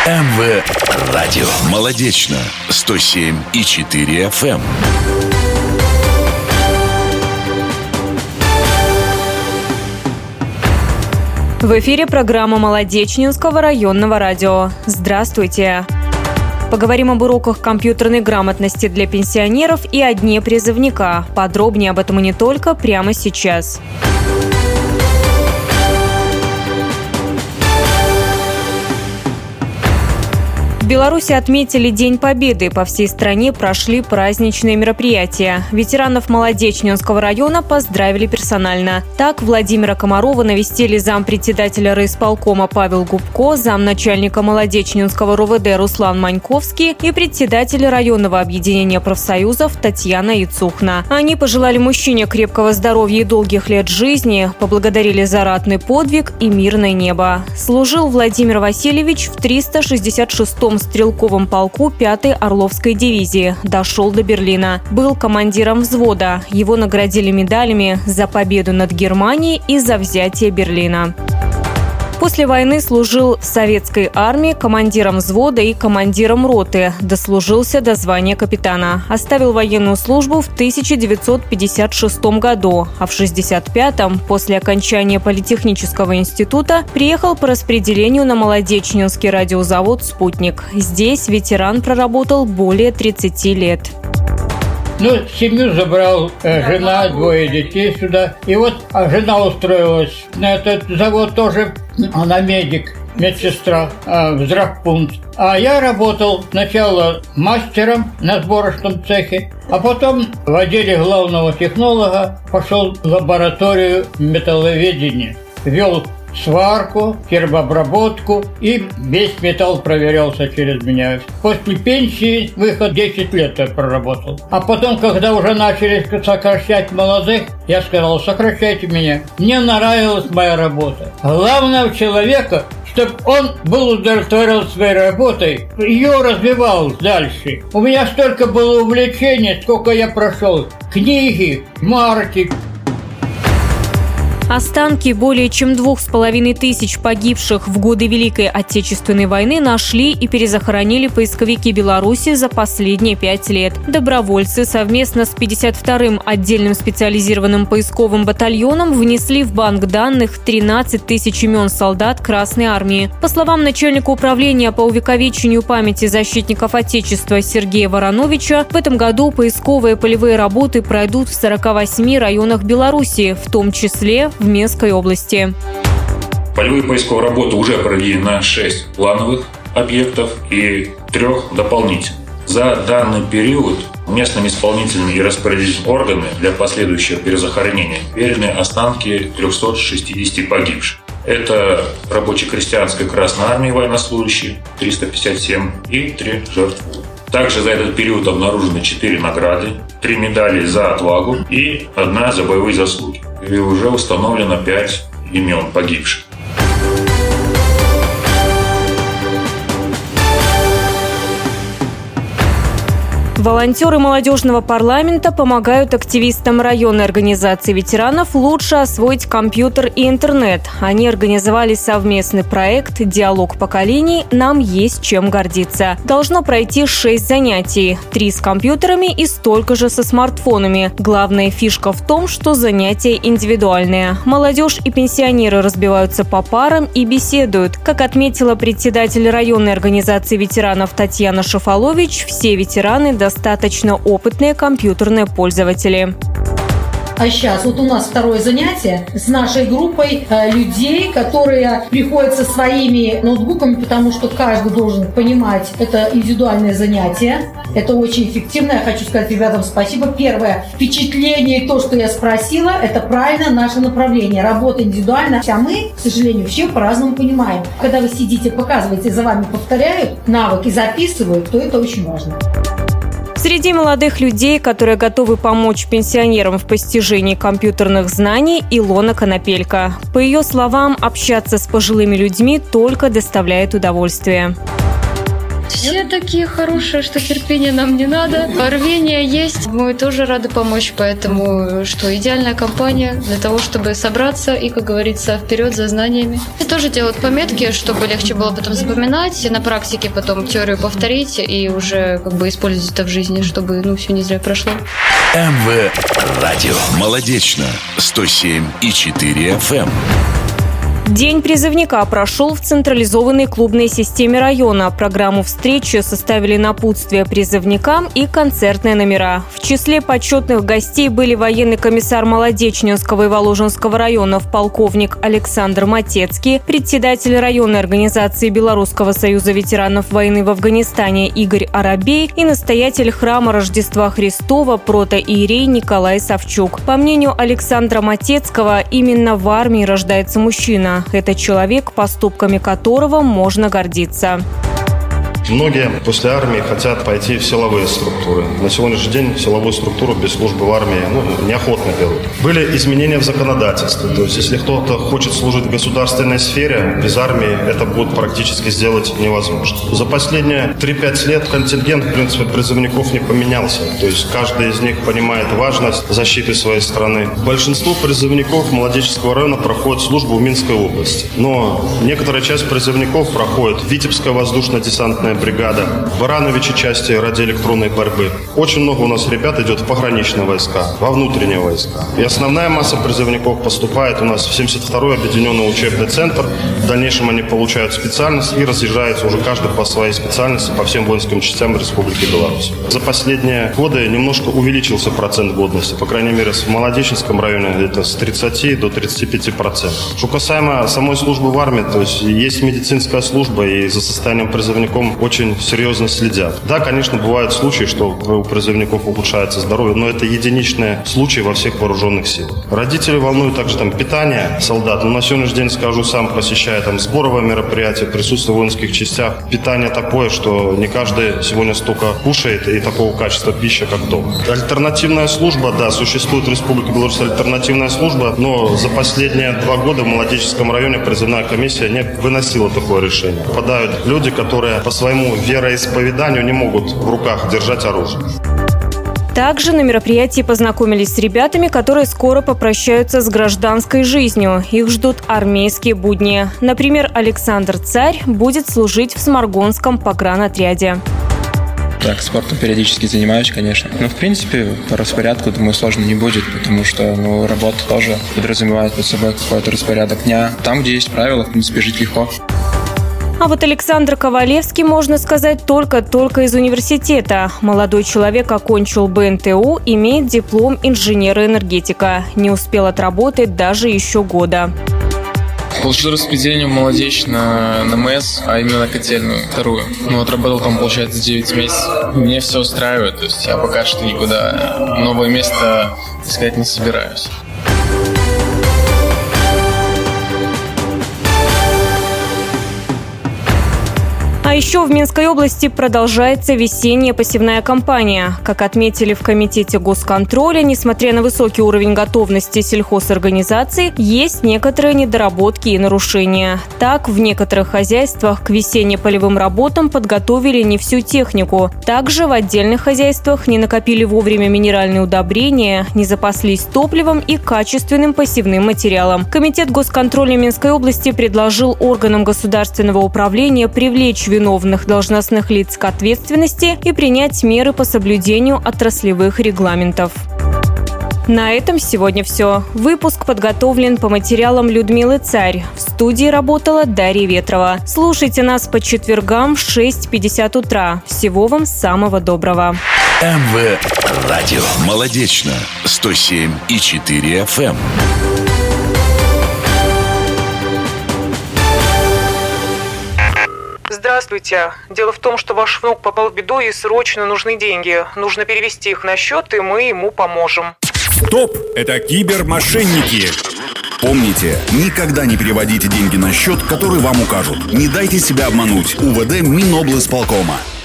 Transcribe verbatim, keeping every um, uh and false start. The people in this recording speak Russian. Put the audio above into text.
эм вэ Радио. Молодечно. сто семь и четыре эф эм. В эфире программа Молодечнинского районного радио. Здравствуйте! Поговорим об уроках компьютерной грамотности для пенсионеров и о Дне призывника. Подробнее об этом и не только прямо сейчас. В Беларуси отметили День Победы. По всей стране прошли праздничные мероприятия. Ветеранов Молодечнинского района поздравили персонально. Так, Владимира Комарова навестили зампредседателя райисполкома Павел Губко, замначальника Молодечнинского эр о вэ дэ Руслан Маньковский и председатель районного объединения профсоюзов Татьяна Яцухна. Они пожелали мужчине крепкого здоровья и долгих лет жизни, поблагодарили за ратный подвиг и мирное небо. Служил Владимир Васильевич в триста шестьдесят шестом стрелковом полку пятой Орловской дивизии. Дошел до Берлина. Был командиром взвода. Его наградили медалями за победу над Германией и за взятие Берлина. После войны служил в советской армии командиром взвода и командиром роты. Дослужился до звания капитана. Оставил военную службу в тысяча девятьсот пятьдесят шестом году, а в шестьдесят пятом, после окончания политехнического института, приехал по распределению на Молодечнинский радиозавод «Спутник». Здесь ветеран проработал более тридцати лет. Ну, семью забрал, жена, двое детей сюда. И вот а жена устроилась на этот завод тоже. Она медик, медсестра, в здравпункт. А я работал сначала мастером на сборочном цехе, а потом в отделе главного технолога пошел в лабораторию металловедения. Вел сварку, термообработку, и весь металл проверялся через меня. После пенсии, выход, десять лет я проработал. А потом, когда уже начали сокращать молодых, я сказал: сокращайте меня. Мне нравилась моя работа. Главное у человека, чтобы он был удовлетворен своей работой, ее развивал дальше. У меня столько было увлечений, сколько я прошел. Книги, марки. Останки более чем двух с половиной тысяч погибших в годы Великой Отечественной войны нашли и перезахоронили поисковики Беларуси за последние пять лет. Добровольцы совместно с пятьдесят вторым отдельным специализированным поисковым батальоном внесли в банк данных тринадцать тысяч имен солдат Красной Армии. По словам начальника управления по увековечению памяти защитников Отечества Сергея Вороновича, в этом году поисковые полевые работы пройдут в сорока восьми районах Беларуси, в том числе в Минской области. Полевые поисковые работы уже проведены на шесть плановых объектов и трех дополнительных. За данный период местными исполнительными и распорядительными органами для последующего перезахоронения переданы останки трехсот шестидесяти погибших. Это рабоче-крестьянской Красной Армии военнослужащие, триста пятьдесят семь, и три жертвы. Также за этот период обнаружены четыре награды, три медали за отвагу и одна за боевые заслуги. И уже установлено пять имен погибших. Волонтеры молодежного парламента помогают активистам районной организации ветеранов лучше освоить компьютер и интернет. Они организовали совместный проект «Диалог поколений. Нам есть чем гордиться». Должно пройти шесть занятий. Три с компьютерами и столько же со смартфонами. Главная фишка в том, что занятия индивидуальные. Молодежь и пенсионеры разбиваются по парам и беседуют. Как отметила председатель районной организации ветеранов Татьяна Шафалович, все ветераны достаточно достаточно опытные компьютерные пользователи. А сейчас вот у нас второе занятие с нашей группой э, людей, которые приходят со своими ноутбуками, потому что каждый должен понимать, это индивидуальное занятие. Это очень эффективно. Я хочу сказать ребятам спасибо. Первое впечатление и то, что я спросила, это правильно наше направление. Работа индивидуально. А мы, к сожалению, все по-разному понимаем. Когда вы сидите, показываете, за вами повторяют навык и записывают, то это очень важно. Среди молодых людей, которые готовы помочь пенсионерам в постижении компьютерных знаний, Илона Конопелька. По ее словам, общаться с пожилыми людьми только доставляет удовольствие. Все такие хорошие, что терпения нам не надо. Рвение есть. Мы тоже рады помочь, поэтому что идеальная компания для того, чтобы собраться и, как говорится, вперед за знаниями. И тоже делают пометки, чтобы легче было потом запоминать, и на практике потом теорию повторить и уже как бы использовать это в жизни, чтобы ну все не зря прошло. МВ Радио. Молодечно. сто семь и четыре эф эм. День призывника прошел в централизованной клубной системе района. Программу встречи составили напутствие призывникам и концертные номера. В числе почетных гостей были военный комиссар Молодечнинского и Воложенского районов полковник Александр Матецкий, председатель районной организации Белорусского союза ветеранов войны в Афганистане Игорь Арабей и настоятель храма Рождества Христова протоиерей Николай Савчук. По мнению Александра Матецкого, именно в армии рождается мужчина. Это человек, поступками которого можно гордиться. Многие после армии хотят пойти в силовые структуры. На сегодняшний день силовую структуру без службы в армии ну, неохотно берут. Были изменения в законодательстве. То есть, если кто-то хочет служить в государственной сфере, без армии это будет практически сделать невозможно. За последние три-пять лет контингент, в принципе, призывников не поменялся. То есть, каждый из них понимает важность защиты своей страны. Большинство призывников Молодеченского района проходит службу в Минской области. Но некоторая часть призывников проходит Витебская воздушно-десантная бригада, Барановичи части радиоэлектронной борьбы. Очень много у нас ребят идет в пограничные войска, во внутренние войска. И основная масса призывников поступает у нас в семьдесят второй объединенный учебный центр. В дальнейшем они получают специальность и разъезжаются уже каждый по своей специальности по всем воинским частям Республики Беларусь. За последние годы немножко увеличился процент годности. По крайней мере, в Молодеченском районе это с тридцати до тридцати пяти процентов. Что касаемо самой службы в армии, то есть есть медицинская служба, и за состоянием призывников очень серьезно следят. Да, конечно, бывают случаи, что у призывников ухудшается здоровье, но это единичные случаи во всех вооруженных силах. Родители волнуют также там питание солдат. Но на сегодняшний день, скажу, сам посещая там сборовые мероприятия, присутствие в воинских частях. Питание такое, что не каждый сегодня столько кушает и такого качества пищи, как дома. Альтернативная служба, да, существует в Республике Беларусь альтернативная служба, но за последние два года в Молодеченском районе призывная комиссия не выносила такое решение. Попадают люди, которые по своему вероисповеданию не могут в руках держать оружие. Также на мероприятии познакомились с ребятами, которые скоро попрощаются с гражданской жизнью. Их ждут армейские будни. Например, Александр Царь будет служить в Сморгонском погранотряде. Так, спортом периодически занимаюсь, конечно. Но, в принципе, по распорядку, думаю, сложно не будет, потому что, ну, работа тоже подразумевает под собой какой-то распорядок дня. Там, где есть правила, в принципе, жить легко. А вот Александр Ковалевский, можно сказать, только-только из университета. Молодой человек окончил бэ эн тэ у, имеет диплом инженера-энергетика. Не успел отработать даже еще года. Получил распределение в Молодечь на, на МЭС, а именно котельную, вторую. Ну, отработал там, получается, девять месяцев. Меня все устраивает, то есть я пока что никуда новое место искать не собираюсь. А еще в Минской области продолжается весенняя посевная кампания. Как отметили в Комитете госконтроля, несмотря на высокий уровень готовности сельхозорганизаций, есть некоторые недоработки и нарушения. Так, в некоторых хозяйствах к весенне-полевым работам подготовили не всю технику. Также в отдельных хозяйствах не накопили вовремя минеральные удобрения, не запаслись топливом и качественным посевным материалом. Комитет госконтроля Минской области предложил органам государственного управления привлечь виновных должностных лиц к ответственности и принять меры по соблюдению отраслевых регламентов. На этом сегодня все. Выпуск подготовлен по материалам Людмилы Царь. В студии работала Дарья Ветрова. Слушайте нас по четвергам в шесть пятьдесят утра. Всего вам самого доброго. МВ Радио. Молодечно. сто семь и четыре эф эм. Здравствуйте. Дело в том, что ваш внук попал в беду и срочно нужны деньги. Нужно перевести их на счет, и мы ему поможем. Стоп! Это кибермошенники! Помните, никогда не переводите деньги на счет, который вам укажут. Не дайте себя обмануть. УВД Миноблсполкома.